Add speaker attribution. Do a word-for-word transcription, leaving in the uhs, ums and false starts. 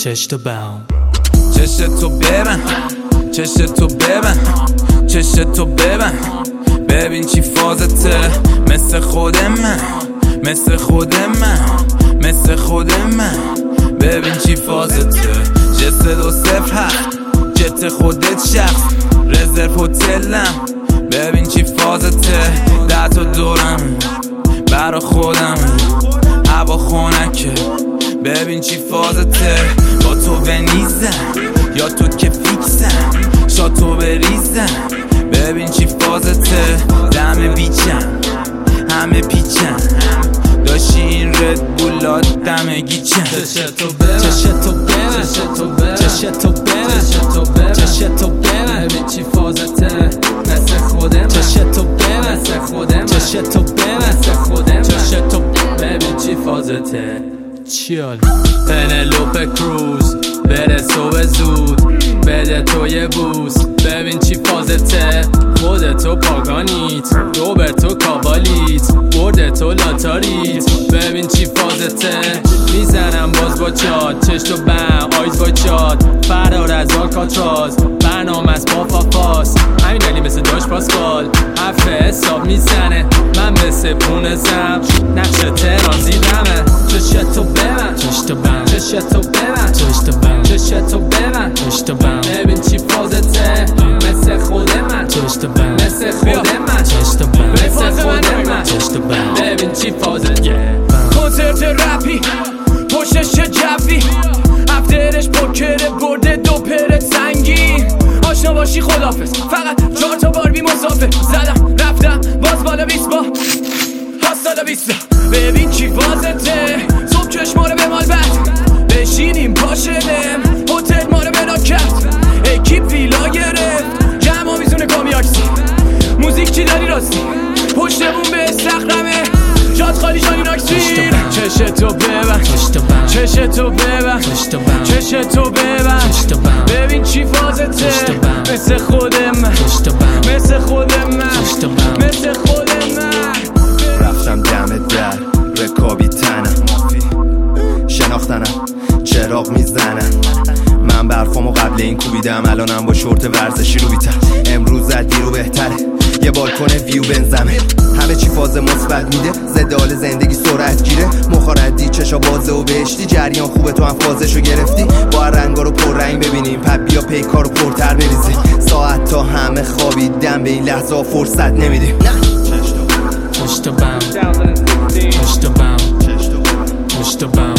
Speaker 1: چش تو بم
Speaker 2: چش تو ببن چش تو ببن چش تو ببن ببین چی فازته مثل خود من مثل خود من مثل خود من ببین چی فازته جست دو صفر هست جت خودت شخص رزرو هتلم ببین چی فازته ده تا دورم برا خودم هوا خونکه ببین چی فازته با تو ونیزم یا تو که فیکسم شاتو بریزم ببین چی فازته دم بیچم همه پیچم داشتی این رد بولات دم گیچم
Speaker 1: چش تو ببن چش تو ببن چش تو ببن چش تو ببن ببین چی فازته مثل خودم چش تو ببن مثل خودم چش تو ببن مثل خودم چش تو ببین چی فازته چیال پنلوپ کروز بره صبح زود بده تو یه بوس ببین چی فازته خودتو پاگانیت روبرتو کاوالیت بردتو لاتاریت ببین چی فازته میزنم باز با چاد چش تو بم آیز با چاد فرار از آلکاتراز برنامه از با فافاس همین علی مثل داش پاسکال حرف حساب میزنه من مثل پونه زم نقش تهران زیدمه چش تو ببن چش تو بم چش تو ببن چش تو بم چش تو ببن چش تو بم ببین چی فازته مثل خود من چش تو بم مثل خود من چش تو بم مثل خود من چش تو بم ببین چی فازته
Speaker 3: کنسرت رپی پشتش چه جوی افترش پوکره برده دو پرت سنگین آشنا باشی خدافز فقط چهار تا باربی مسافر زدم رفتم باز بالا بیست با هاستالا بیستا ببین چی فازته صبح چشما رو به مال بد بشینیم پاشدم هتل ما رو بنا کرد اکیپ ویلا گرفت جمع میزونه کامیاکسی موزیک چی داری راستی پشتمون به استخرمه جاد خالی جانی ناکسی چش تو ببن چش تو ببن چش تو ببن ببین چی فازته مثل خود من مثل خود من مثل خود من
Speaker 4: رفتم دم در رکابی تنم شناختنم چراغ میزنم من برفامو قبل این کوبیدم الانم با شورت ورزشی رو بیتم امروز زد دیرو بهتره یه بالکن ویو بنزمه همه چی فاز مثبت میده زدال زندگی سرعت گیره مخاردی چشا بازه و بهشتی جریان خوبه تو هم فازشو گرفتی با رنگا رو پر رنگ ببینیم پپ بیا پیکارو پرتر بریزیم ساعت تا همه خوابیدن به این لحظه فرصت نمیدیم
Speaker 1: چش تو بم چش تو بم چش تو بم